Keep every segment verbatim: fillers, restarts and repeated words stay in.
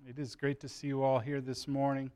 It is great to see you all here this morning.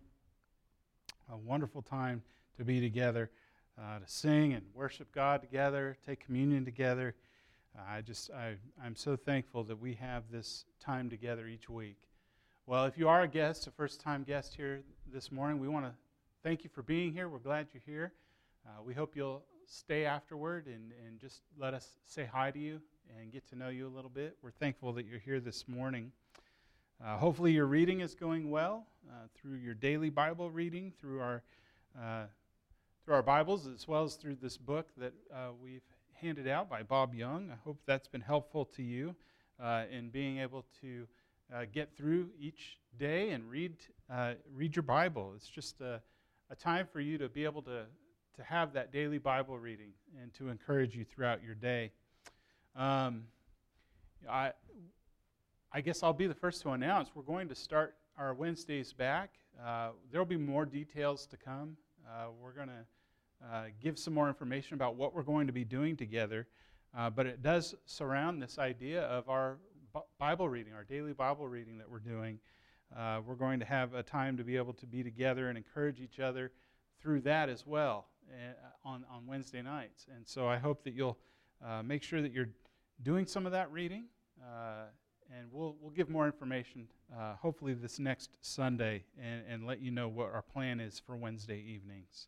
A wonderful time to be together, uh, to sing and worship God together, take communion together. Uh, I just, I, I'm so thankful that we have this time together each week. Well, if you are a guest, a first-time guest here this morning, we want to thank you for being here. We're glad you're here. Uh, we hope you'll stay afterward and, and just let us say hi to you and get to know you a little bit. We're thankful that you're here this morning. Uh, hopefully your reading is going well uh, through your daily Bible reading, through our uh, through our Bibles, as well as through this book that uh, we've handed out by Bob Young. I hope that's been helpful to you uh, in being able to uh, get through each day and read uh, read your Bible. It's just a, a time for you to be able to, to have that daily Bible reading and to encourage you throughout your day. Um, I I guess I'll be the first to announce we're going to start our Wednesdays back. Uh, there will be more details to come. Uh, we're going to uh, give some more information about what we're going to be doing together, uh, but it does surround this idea of our B- Bible reading, our daily Bible reading that we're doing. Uh, we're going to have a time to be able to be together and encourage each other through that as well uh, on, on Wednesday nights. And so I hope that you'll uh, make sure that you're doing some of that reading. Uh, And we'll we'll give more information, uh, hopefully this next Sunday, and, and let you know what our plan is for Wednesday evenings.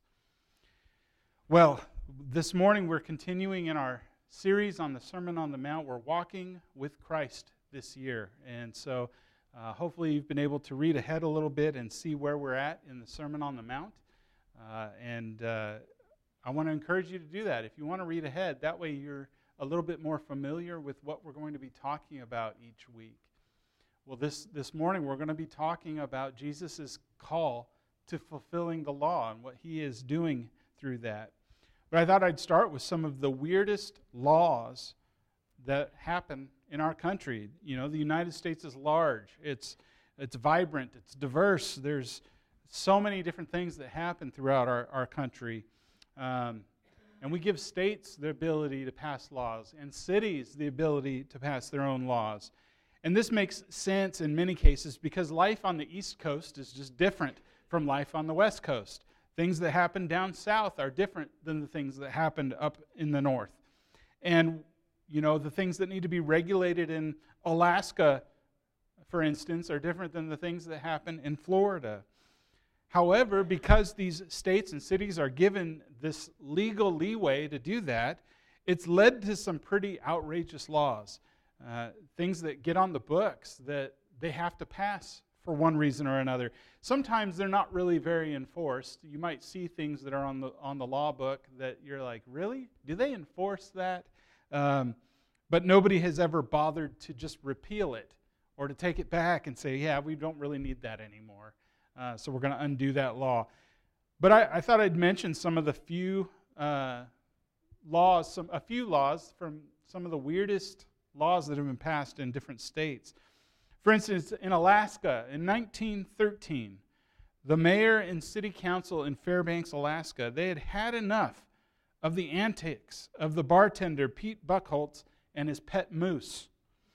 Well, this morning we're continuing in our series on the Sermon on the Mount. We're walking with Christ this year. And so uh, hopefully you've been able to read ahead a little bit and see where we're at in the Sermon on the Mount. Uh, and uh, I want to encourage you to do that. If you want to read ahead, that way you're a little bit more familiar with what we're going to be talking about each week. Well, this, this morning we're going to be talking about Jesus' call to fulfilling the law and what he is doing through that. But I thought I'd start with some of the weirdest laws that happen in our country. You know, the United States is large. It's, it's vibrant. It's diverse. There's so many different things that happen throughout our, our country. Um, And we give states the ability to pass laws and cities the ability to pass their own laws. And this makes sense in many cases because life on the East Coast is just different from life on the West Coast. Things that happen down south are different than the things that happened up in the north. And, you know, the things that need to be regulated in Alaska, for instance, are different than the things that happen in Florida. However, because these states and cities are given this legal leeway to do that, it's led to some pretty outrageous laws, uh, things that get on the books that they have to pass for one reason or another. Sometimes they're not really very enforced. You might see things that are on the on the law book that you're like, really? Do they enforce that? Um, but nobody has ever bothered to just repeal it or to take it back and say, yeah, we don't really need that anymore. Uh, so we're going to undo that law. But I, I thought I'd mention some of the few uh, laws, some a few laws from some of the weirdest laws that have been passed in different states. For instance, in Alaska, in nineteen thirteen, the mayor and city council in Fairbanks, Alaska, they had had enough of the antics of the bartender, Pete Buchholz, and his pet moose.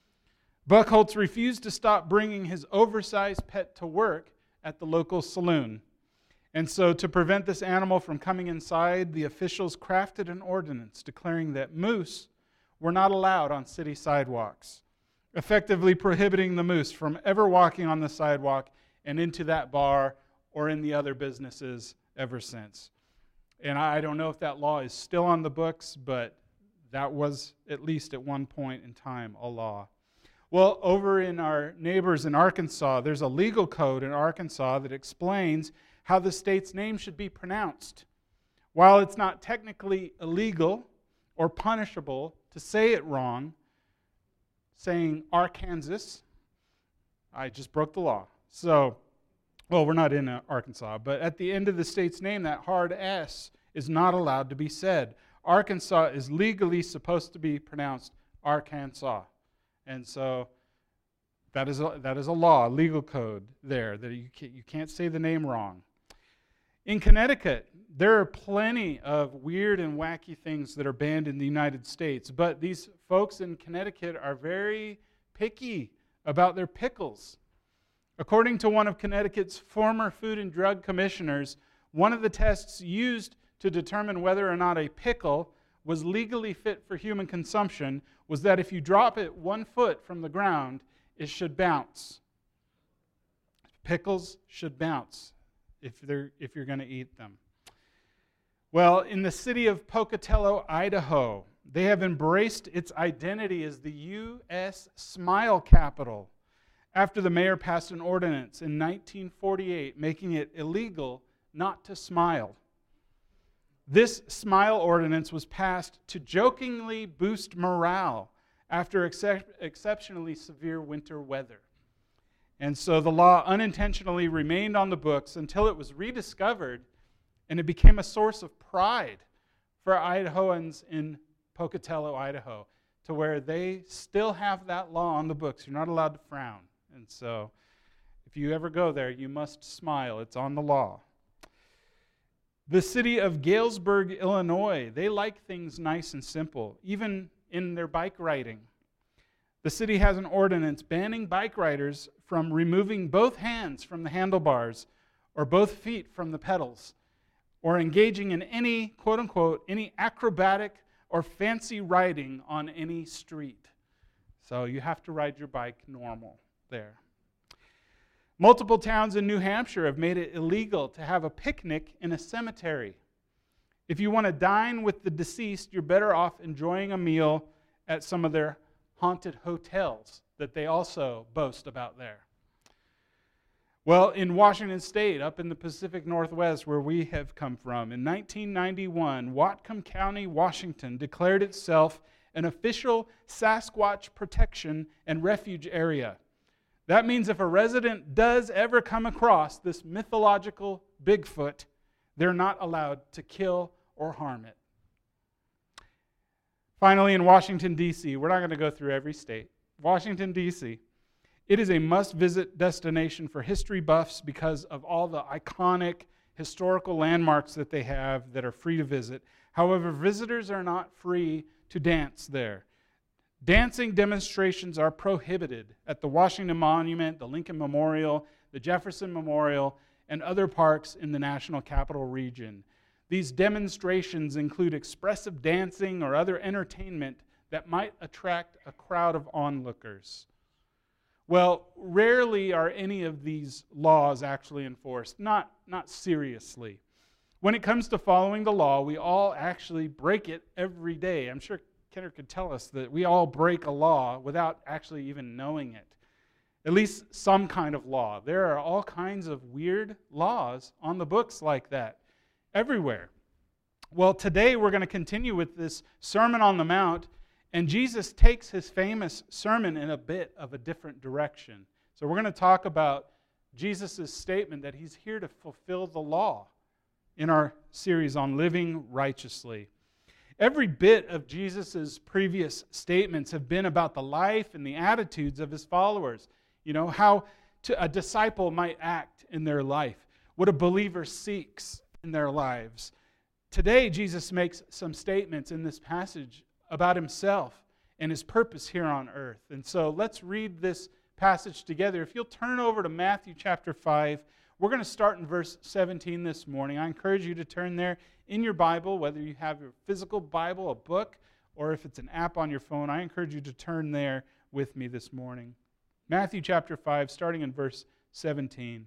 Buchholz refused to stop bringing his oversized pet to work at the local saloon. And so to prevent this animal from coming inside, the officials crafted an ordinance declaring that moose were not allowed on city sidewalks, effectively prohibiting the moose from ever walking on the sidewalk and into that bar or in the other businesses ever since. And I don't know if that law is still on the books, but that was, at least at one point in time, a law. Well, over in our neighbors in Arkansas, there's a legal code in Arkansas that explains how the state's name should be pronounced. While it's not technically illegal or punishable to say it wrong, saying Arkansas, I just broke the law. So, well, we're not in Arkansas, but at the end of the state's name, that hard S is not allowed to be said. Arkansas is legally supposed to be pronounced Arkansas. And so that is a, that is a law, a legal code there, that you can't, you can't say the name wrong. In Connecticut, there are plenty of weird and wacky things that are banned in the United States, but these folks in Connecticut are very picky about their pickles. According to one of Connecticut's former food and drug commissioners, one of the tests used to determine whether or not a pickle was legally fit for human consumption was that if you drop it one foot from the ground, it should bounce. Pickles should bounce if they're if you're going to eat them. Well, in the city of Pocatello, Idaho, they have embraced its identity as the U S Smile Capital after the mayor passed an ordinance in nineteen forty-eight making it illegal not to smile. This smile ordinance was passed to jokingly boost morale after excep- exceptionally severe winter weather. And so the law unintentionally remained on the books until it was rediscovered, and it became a source of pride for Idahoans in Pocatello, Idaho, to where they still have that law on the books. You're not allowed to frown. And so if you ever go there, you must smile. It's on the law. The city of Galesburg, Illinois, they like things nice and simple, even in their bike riding. The city has an ordinance banning bike riders from removing both hands from the handlebars or both feet from the pedals or engaging in any, quote unquote, any acrobatic or fancy riding on any street. So you have to ride your bike normal there. Multiple towns in New Hampshire have made it illegal to have a picnic in a cemetery. If you want to dine with the deceased, you're better off enjoying a meal at some of their haunted hotels that they also boast about there. Well, in Washington State, up in the Pacific Northwest where we have come from, in nineteen ninety-one, Whatcom County, Washington declared itself an official Sasquatch protection and refuge area. That means if a resident does ever come across this mythological Bigfoot, they're not allowed to kill or harm it. Finally, in Washington, D C, we're not going to go through every state. Washington, D C, it is a must-visit destination for history buffs because of all the iconic historical landmarks that they have that are free to visit. However, visitors are not free to dance there. Dancing demonstrations are prohibited at the Washington Monument, the Lincoln Memorial, the Jefferson Memorial, and other parks in the National Capital Region. These demonstrations include expressive dancing or other entertainment that might attract a crowd of onlookers. Well, rarely are any of these laws actually enforced, not, not seriously. When it comes to following the law, we all actually break it every day. I'm sure Kenner could tell us that we all break a law without actually even knowing it. At least some kind of law. There are all kinds of weird laws on the books like that everywhere. Well, today we're going to continue with this Sermon on the Mount, and Jesus takes his famous sermon in a bit of a different direction. So we're going to talk about Jesus' statement that he's here to fulfill the law in our series on living righteously. Every bit of Jesus' previous statements have been about the life and the attitudes of his followers. You know, how to, a disciple might act in their life, what a believer seeks in their lives. Today, Jesus makes some statements in this passage about himself and his purpose here on earth. And so let's read this passage together. If you'll turn over to Matthew chapter five, we're going to start in verse seventeen this morning. I encourage you to turn there in your Bible, whether you have your physical Bible, a book, or if it's an app on your phone. I encourage you to turn there with me this morning. Matthew chapter five, starting in verse seventeen.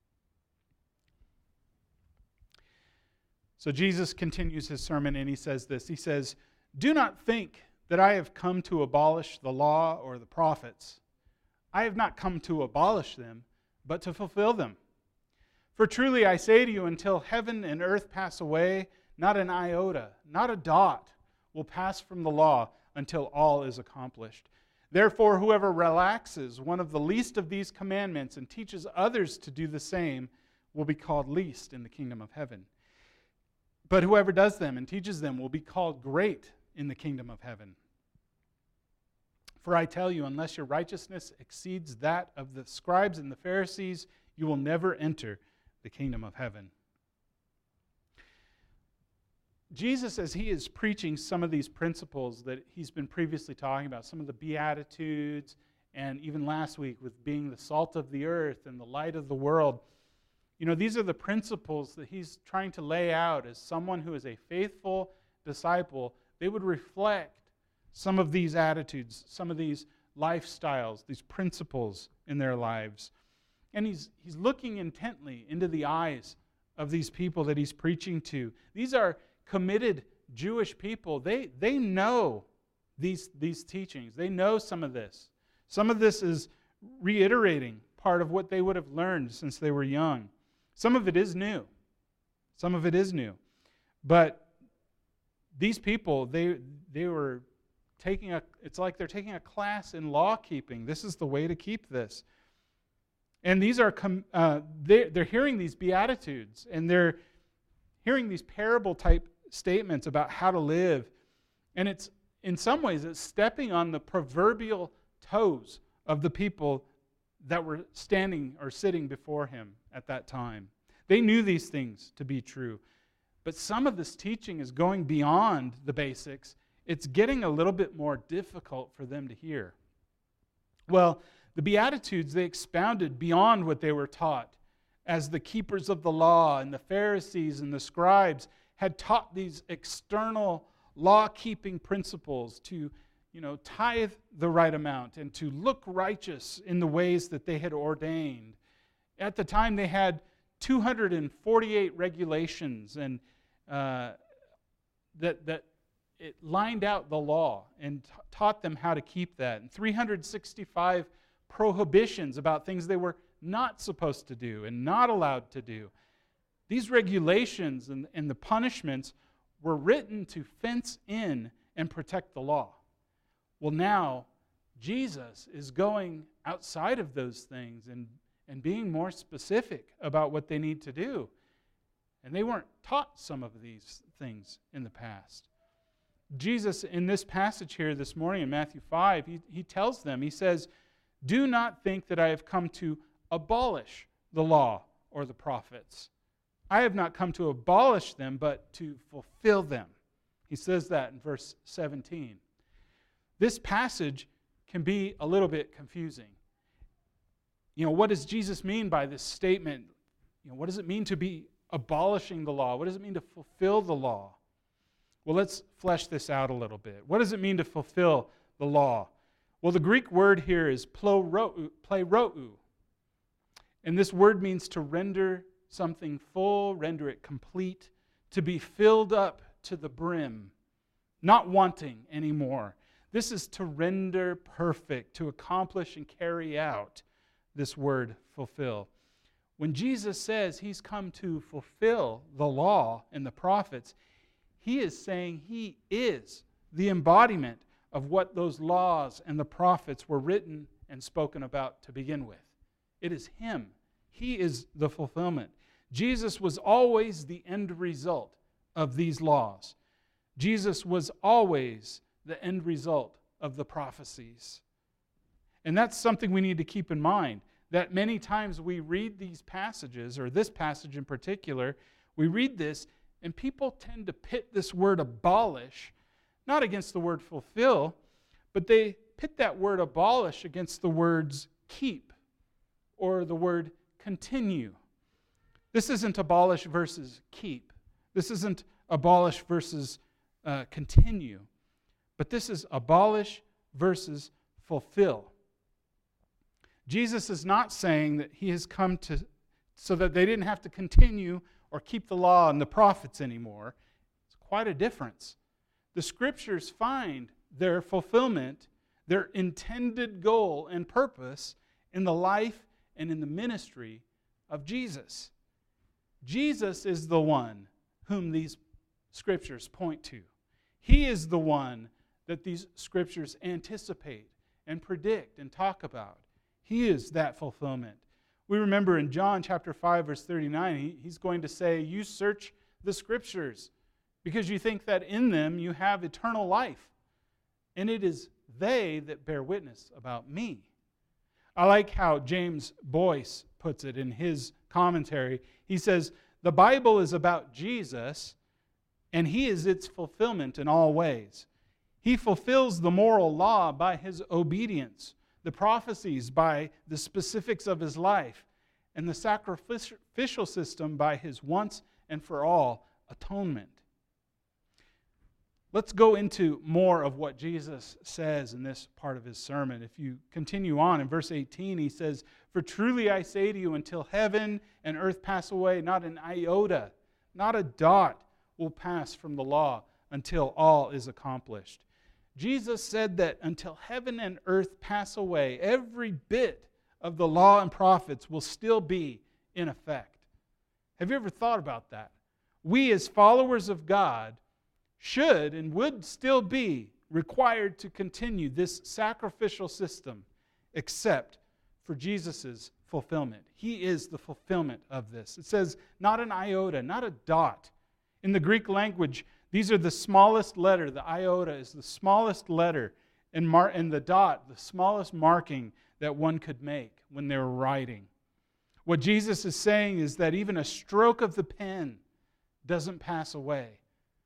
So Jesus continues his sermon and he says this. He says, "Do not think that I have come to abolish the law or the prophets. I have not come to abolish them, but to fulfill them. For truly I say to you, until heaven and earth pass away, not an iota, not a dot will pass from the law until all is accomplished. Therefore, whoever relaxes one of the least of these commandments and teaches others to do the same will be called least in the kingdom of heaven. But whoever does them and teaches them will be called great in the kingdom of heaven. For I tell you, unless your righteousness exceeds that of the scribes and the Pharisees, you will never enter the kingdom of heaven." Jesus, as he is preaching some of these principles that he's been previously talking about, some of the Beatitudes and even last week with being the salt of the earth and the light of the world. You know, these are the principles that he's trying to lay out as someone who is a faithful disciple. They would reflect some of these attitudes, some of these lifestyles, these principles in their lives. And he's, he's looking intently into the eyes of these people that he's preaching to. These are committed Jewish people. They, they know these, these teachings. They know some of this. Some of this is reiterating part of what they would have learned since they were young. Some of it is new. Some of it is new. But these people, they, they were taking a, it's like they're taking a class in law keeping. This is the way to keep this. And these are, uh, they're, they're hearing these Beatitudes, and they're hearing these parable type statements about how to live. And it's, in some ways, it's stepping on the proverbial toes of the people that were standing or sitting before him at that time. They knew these things to be true. But some of this teaching is going beyond the basics. It's getting a little bit more difficult for them to hear. Well, the Beatitudes, they expounded beyond what they were taught, as the keepers of the law and the Pharisees and the scribes had taught these external law-keeping principles to, you know, tithe the right amount and to look righteous in the ways that they had ordained. At the time, they had two hundred forty-eight regulations and uh, that that it lined out the law and t- taught them how to keep that, and three hundred sixty-five prohibitions about things they were not supposed to do and not allowed to do. These regulations and, and the punishments were written to fence in and protect the law. Well, now, Jesus is going outside of those things and, and being more specific about what they need to do. And they weren't taught some of these things in the past. Jesus, in this passage here this morning in Matthew five, he, he tells them, he says, "Do not think that I have come to abolish the law or the prophets. I have not come to abolish them, but to fulfill them." He says that in verse seventeen. This passage can be a little bit confusing. You know, what does Jesus mean by this statement? You know, what does it mean to be abolishing the law? What does it mean to fulfill the law? Well, let's flesh this out a little bit. What does it mean to fulfill the law? Well, the Greek word here is plerou. And this word means to render something full, render it complete, to be filled up to the brim, not wanting anymore. This is to render perfect, to accomplish and carry out this word fulfill. When Jesus says he's come to fulfill the law and the prophets, he is saying he is the embodiment of what those laws and the prophets were written and spoken about to begin with. It is him. He is the fulfillment. Jesus was always the end result of these laws. Jesus was always the end result of the prophecies. And that's something we need to keep in mind, that many times we read these passages, or this passage in particular, we read this, and people tend to pit this word abolish, not against the word fulfill, but they pit that word abolish against the words keep or the word continue. This isn't abolish versus keep. This isn't abolish versus uh, continue. But this is abolish versus fulfill. Jesus is not saying that he has come to so that they didn't have to continue or keep the law and the prophets anymore. It's quite a difference. The Scriptures find their fulfillment, their intended goal and purpose in the life and in the ministry of Jesus. Jesus is the one whom these Scriptures point to. He is the one that these Scriptures anticipate and predict and talk about. He is that fulfillment. We remember in John chapter five, verse thirty-nine, he, he's going to say, "You search the Scriptures because you think that in them you have eternal life. And it is they that bear witness about me." I like how James Boyce puts it in his commentary. He says, "The Bible is about Jesus, and he is its fulfillment in all ways. He fulfills the moral law by his obedience, the prophecies by the specifics of his life, and the sacrificial system by his once and for all atonement. Let's go into more of what Jesus says in this part of his sermon. If you continue on in verse eighteen, he says, "For truly I say to you, until heaven and earth pass away, not an iota, not a dot will pass from the law until all is accomplished." Jesus said that until heaven and earth pass away, every bit of the law and prophets will still be in effect. Have you ever thought about that? We as followers of God should and would still be required to continue this sacrificial system except for Jesus' fulfillment. He is the fulfillment of this. It says, not an iota, not a dot. In the Greek language, these are the smallest letter. The iota is the smallest letter, and, mar- and the dot, the smallest marking that one could make when they were writing. What Jesus is saying is that even a stroke of the pen doesn't pass away.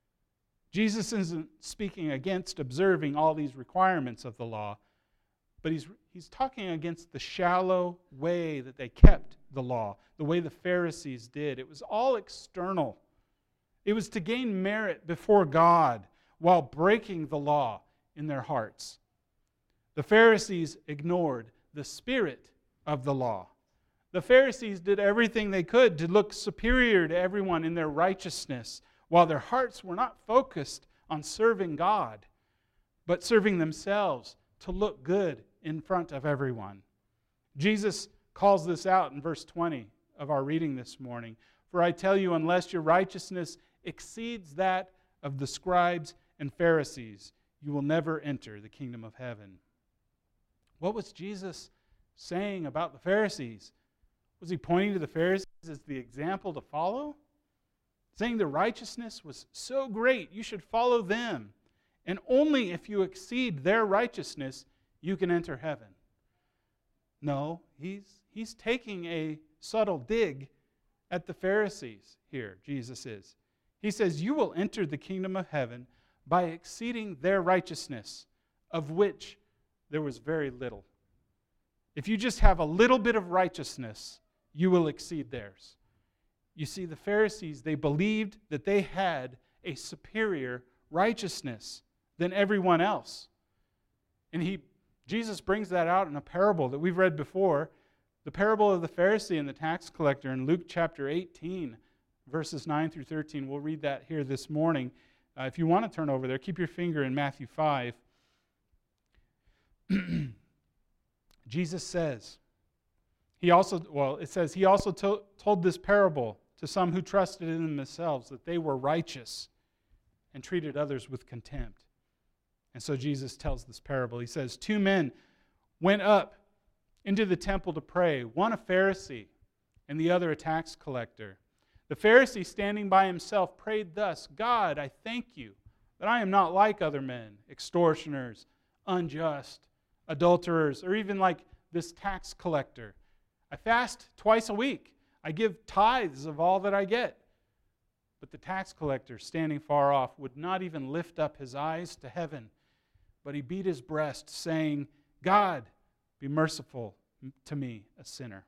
Jesus isn't speaking against observing all these requirements of the law, but he's, he's talking against the shallow way that they kept the law, the way the Pharisees did. It was all external. It was to gain merit before God while breaking the law in their hearts. The Pharisees ignored the spirit of the law. The Pharisees did everything they could to look superior to everyone in their righteousness, while their hearts were not focused on serving God, but serving themselves to look good in front of everyone. Jesus calls this out in verse twenty of our reading this morning. "For I tell you, unless your righteousness exceeds that of the scribes and Pharisees, you will never enter the kingdom of heaven." What was Jesus saying about the Pharisees? Was he pointing to the Pharisees as the example to follow? Saying their righteousness was so great, you should follow them. And only if you exceed their righteousness, you can enter heaven. No, he's, he's taking a subtle dig at the Pharisees here, Jesus is. He says, you will enter the kingdom of heaven by exceeding their righteousness, of which there was very little. If you just have a little bit of righteousness, you will exceed theirs. You see, the Pharisees, they believed that they had a superior righteousness than everyone else. And he, Jesus brings that out in a parable that we've read before, the parable of the Pharisee and the tax collector in Luke chapter eighteen, verses nine through thirteen. We'll read that here this morning. Uh, if you want to turn over there, keep your finger in Matthew five. Jesus says, he also, well, it says, he also to, told this parable to some who trusted in themselves that they were righteous and treated others with contempt. And so Jesus tells this parable. He says, two men went up into the temple to pray, one a Pharisee and the other a tax collector. The Pharisee, standing by himself, prayed thus, God, I thank you that I am not like other men, extortioners, unjust, adulterers, or even like this tax collector. I fast twice a week. I give tithes of all that I get. But the tax collector, standing far off, would not even lift up his eyes to heaven, but he beat his breast, saying, God, be merciful to me, a sinner.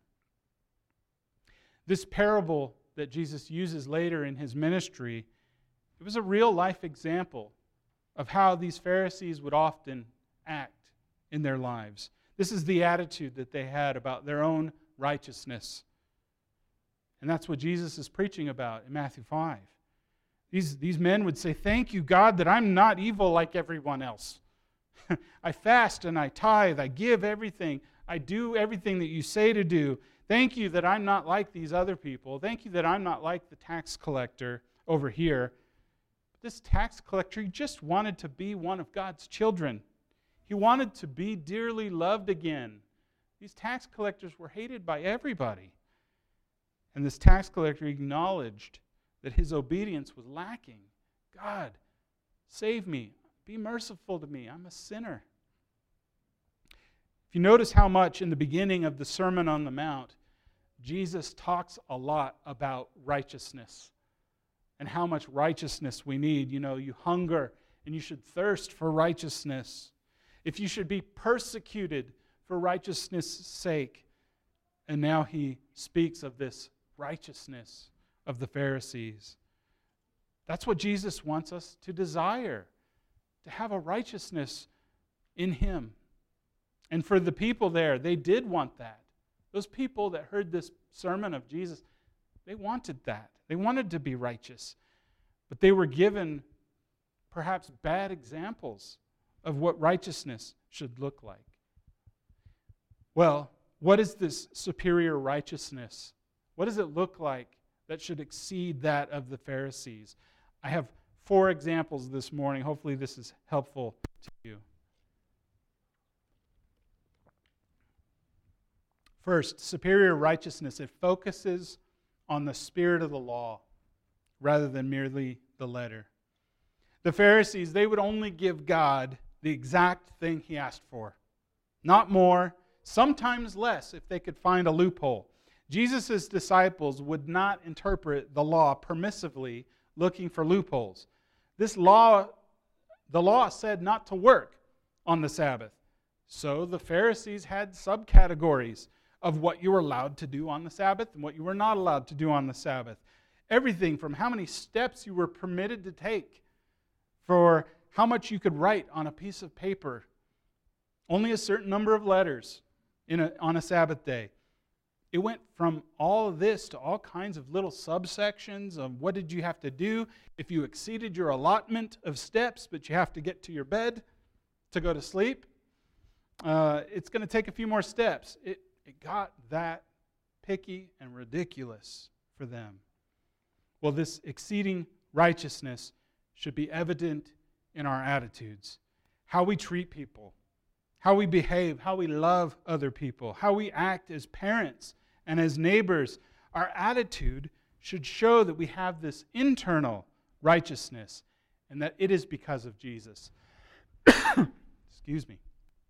This parable that Jesus uses later in his ministry, it was a real-life example of how these Pharisees would often act in their lives. This is the attitude that they had about their own righteousness. And that's what Jesus is preaching about in Matthew five. These, these men would say, thank you, God, that I'm not evil like everyone else. I fast and I tithe. I give everything. I do everything that you say to do. Thank you that I'm not like these other people. Thank you that I'm not like the tax collector over here. But this tax collector, he just wanted to be one of God's children. He wanted to be dearly loved again. These tax collectors were hated by everybody. And this tax collector acknowledged that his obedience was lacking. God, save me. Be merciful to me. I'm a sinner. If you notice how much in the beginning of the Sermon on the Mount, Jesus talks a lot about righteousness and how much righteousness we need. You know, you hunger and you should thirst for righteousness. If you should be persecuted for righteousness' sake. And now he speaks of this righteousness of the Pharisees. That's what Jesus wants us to desire, to have a righteousness in him. And for the people there, they did want that. Those people that heard this sermon of Jesus, they wanted that. They wanted to be righteous. But they were given perhaps bad examples of what righteousness should look like. Well, what is this superior righteousness? What does it look like that should exceed that of the Pharisees? I have four examples this morning. Hopefully this is helpful to you. First, superior righteousness. It focuses on the spirit of the law rather than merely the letter. The Pharisees, they would only give God the exact thing he asked for. Not more, sometimes less if they could find a loophole. Jesus' disciples would not interpret the law permissively, looking for loopholes. This law, the law said not to work on the Sabbath. So the Pharisees had subcategories of what you were allowed to do on the Sabbath and what you were not allowed to do on the Sabbath. Everything from how many steps you were permitted to take, for how much you could write on a piece of paper, only a certain number of letters in a, on a Sabbath day. It went from all of this to all kinds of little subsections of what did you have to do if you exceeded your allotment of steps, but you have to get to your bed to go to sleep. Uh, it's going to take a few more steps. It, it got that picky and ridiculous for them. Well, this exceeding righteousness should be evident in our attitudes, how we treat people, how we behave, how we love other people, how we act as parents and as neighbors. Our attitude should show that we have this internal righteousness and that it is because of Jesus. Excuse me.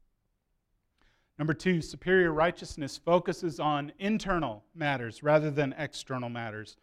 Number two, superior righteousness focuses on internal matters rather than external matters.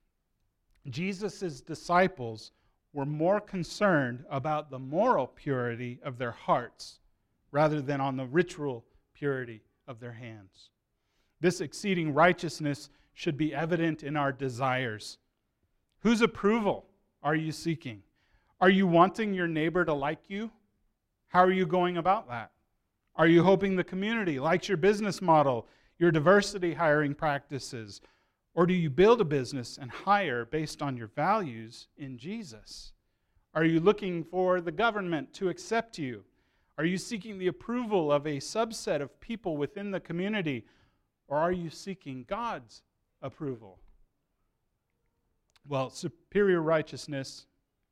Jesus' disciples were more concerned about the moral purity of their hearts rather than on the ritual purity of their hands. This exceeding righteousness should be evident in our desires. Whose approval are you seeking? Are you wanting your neighbor to like you? How are you going about that? Are you hoping the community likes your business model, your diversity hiring practices? Or do you build a business and hire based on your values in Jesus? Are you looking for the government to accept you? Are you seeking the approval of a subset of people within the community? Or are you seeking God's approval? Well, superior righteousness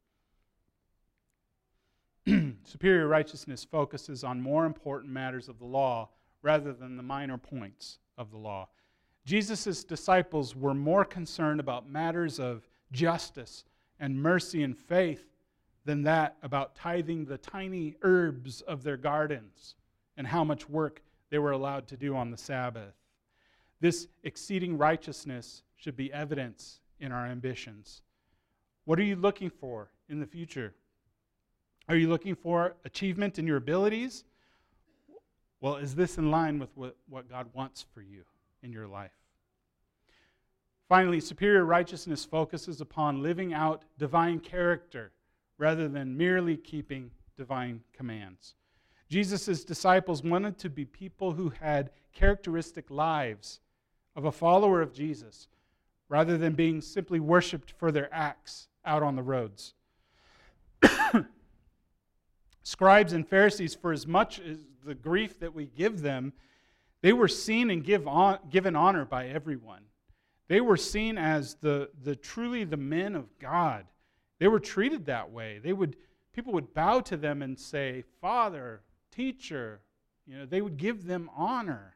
superior righteousness focuses on more important matters of the law rather than the minor points of the law. Jesus' disciples were more concerned about matters of justice and mercy and faith than that about tithing the tiny herbs of their gardens and how much work they were allowed to do on the Sabbath. This exceeding righteousness should be evidence in our ambitions. What are you looking for in the future? Are you looking for achievement in your abilities? Well, is this in line with what, what God wants for you in your life? Finally, superior righteousness focuses upon living out divine character rather than merely keeping divine commands. Jesus' disciples wanted to be people who had characteristic lives of a follower of Jesus rather than being simply worshipped for their acts out on the roads. Scribes and Pharisees, for as much as the grief that we give them, they were seen and give on, given honor by everyone. They were seen as the, the truly the men of God. They were treated that way. They would people would bow to them and say, "Father, teacher." You know, they would give them honor.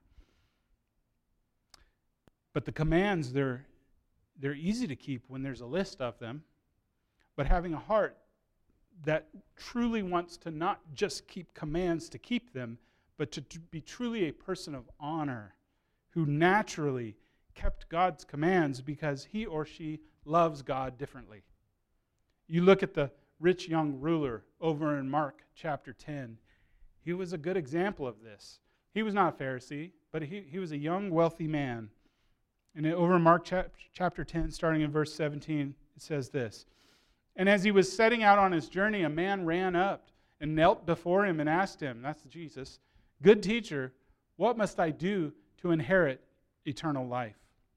But the commands, they're they're easy to keep when there's a list of them. But having a heart that truly wants to not just keep commands to keep them, but to, to be truly a person of honor who naturally kept God's commands because he or she loves God differently. You look at the rich young ruler over in Mark chapter ten. He was a good example of this. He was not a Pharisee, but he, he was a young, wealthy man. And over in Mark chap- chapter ten, starting in verse seventeen, it says this. And as he was setting out on his journey, a man ran up and knelt before him and asked him, that's Jesus, "Good teacher, what must I do to inherit eternal life?"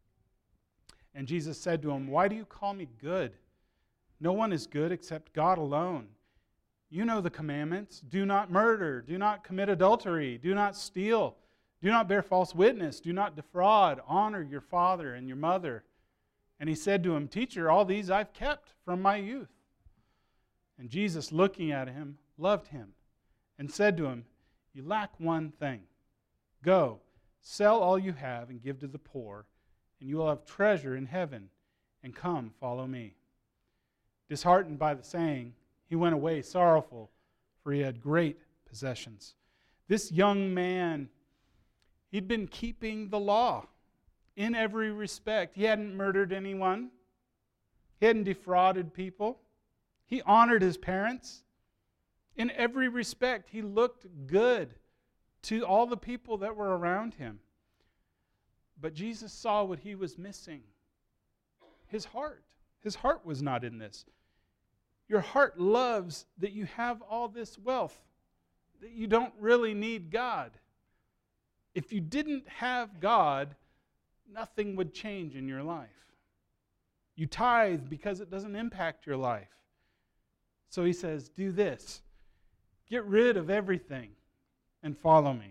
And Jesus said to him, "Why do you call me good? No one is good except God alone. You know the commandments. Do not murder. Do not commit adultery. Do not steal. Do not bear false witness. Do not defraud. Honor your father and your mother." And he said to him, "Teacher, all these I've kept from my youth." And Jesus, looking at him, loved him and said to him, "You lack one thing. Go, sell all you have and give to the poor, and you will have treasure in heaven. And come, follow me." Disheartened by the saying, he went away sorrowful, for he had great possessions. This young man, he'd been keeping the law in every respect. He hadn't murdered anyone. He hadn't defrauded people. He honored his parents. In every respect, he looked good to all the people that were around him. But Jesus saw what he was missing. His heart. His heart was not in this. Your heart loves that you have all this wealth, that you don't really need God. If you didn't have God, nothing would change in your life. You tithe because it doesn't impact your life. So he says, do this. Get rid of everything and follow me.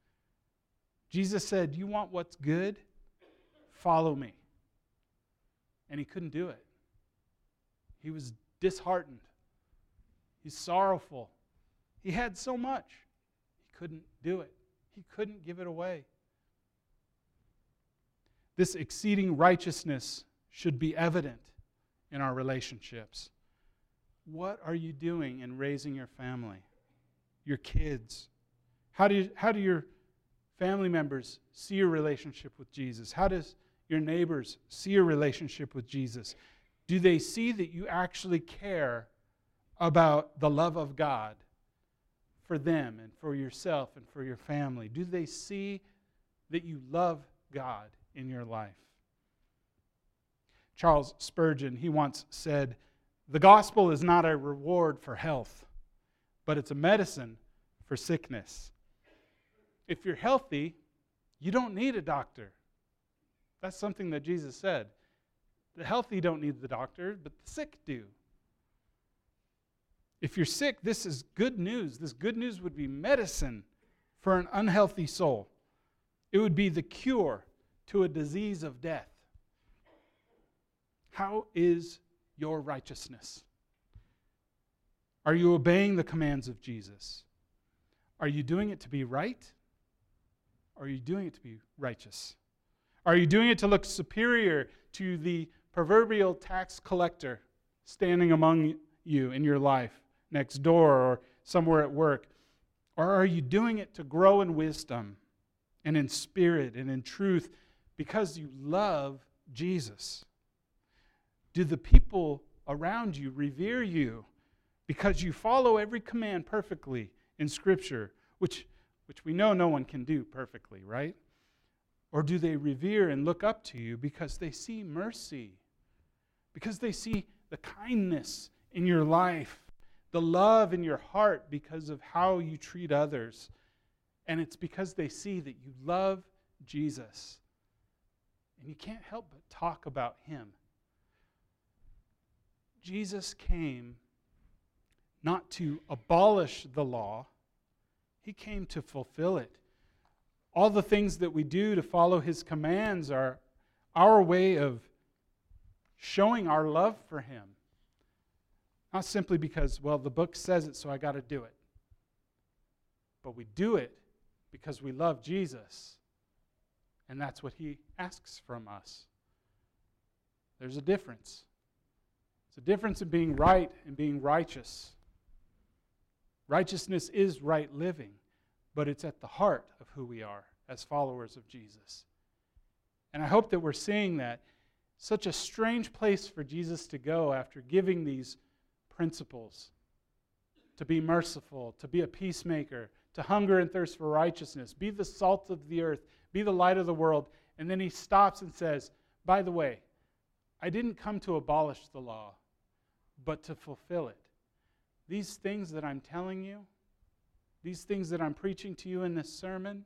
Jesus said, "You want what's good? Follow me." And he couldn't do it. He was disheartened. He's sorrowful. He had so much. He couldn't do it. He couldn't give it away. This exceeding righteousness should be evident in our relationships. What are you doing in raising your family, your kids? How do you, how do your family members see your relationship with Jesus? How does your neighbors see your relationship with Jesus? Do they see that you actually care about the love of God for them and for yourself and for your family? Do they see that you love God in your life? Charles Spurgeon, he once said, "The gospel is not a reward for health, but it's a medicine for sickness." If you're healthy, you don't need a doctor. That's something that Jesus said. The healthy don't need the doctor, but the sick do. If you're sick, this is good news. This good news would be medicine for an unhealthy soul. It would be the cure to a disease of death. How is your righteousness? Are you obeying the commands of Jesus? Are you doing it to be right? Or are you doing it to be righteous? Are you doing it to look superior to the proverbial tax collector standing among you in your life, next door or somewhere at work? Or are you doing it to grow in wisdom and in spirit and in truth because you love Jesus? Do the people around you revere you because you follow every command perfectly in Scripture, which, which we know no one can do perfectly, right? Or do they revere and look up to you because they see mercy, because they see the kindness in your life, the love in your heart because of how you treat others, and it's because they see that you love Jesus, and you can't help but talk about Him. Jesus came not to abolish the law, He came to fulfill it. All the things that we do to follow His commands are our way of showing our love for Him. Not simply because, well, the book says it, so I got to do it. But we do it because we love Jesus, and that's what He asks from us. There's a difference. It's a difference in being right and being righteous. Righteousness is right living, but it's at the heart of who we are as followers of Jesus. And I hope that we're seeing that. Such a strange place for Jesus to go after giving these principles. To be merciful, to be a peacemaker, to hunger and thirst for righteousness. Be the salt of the earth. Be the light of the world. And then he stops and says, by the way, I didn't come to abolish the law, but to fulfill it. These things that I'm telling you, these things that I'm preaching to you in this sermon,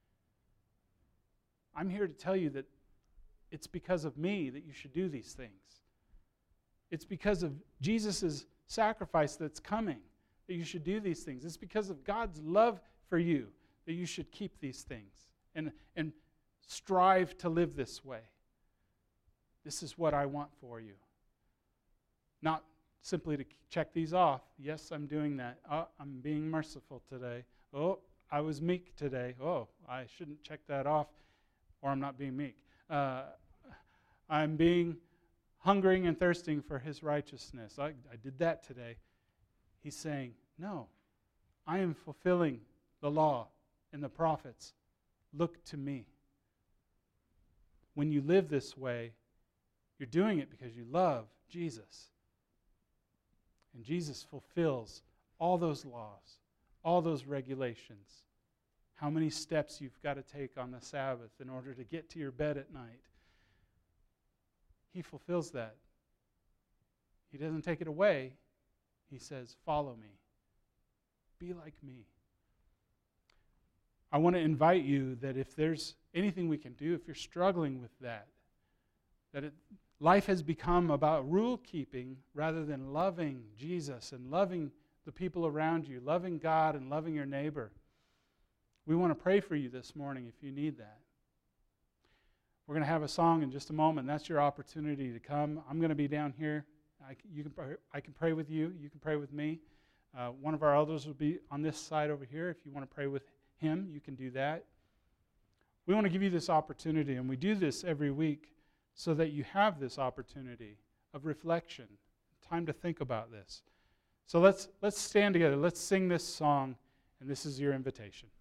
I'm here to tell you that it's because of me that you should do these things. It's because of Jesus' sacrifice that's coming that you should do these things. It's because of God's love for you that you should keep these things and, and strive to live this way. This is what I want for you. Not simply to check these off. Yes, I'm doing that. Oh, I'm being merciful today. Oh, I was meek today. Oh, I shouldn't check that off, or I'm not being meek. Uh, I'm being hungering and thirsting for his righteousness. I, I did that today. He's saying, no, I am fulfilling the law and the prophets. Look to me. When you live this way, you're doing it because you love Jesus. And Jesus fulfills all those laws, all those regulations. How many steps you've got to take on the Sabbath in order to get to your bed at night. He fulfills that. He doesn't take it away. He says, follow me. Be like me. I want to invite you that if there's anything we can do, if you're struggling with that, that it, life has become about rule keeping rather than loving Jesus and loving the people around you, loving God and loving your neighbor. We want to pray for you this morning if you need that. We're going to have a song in just a moment. That's your opportunity to come. I'm going to be down here. I, you can, I can pray with you. You can pray with me. Uh, one of our elders will be on this side over here. If you want to pray with him, you can do that. We want to give you this opportunity, and we do this every week so that you have this opportunity of reflection, time to think about this. So let's let's stand together. Let's sing this song, and this is your invitation.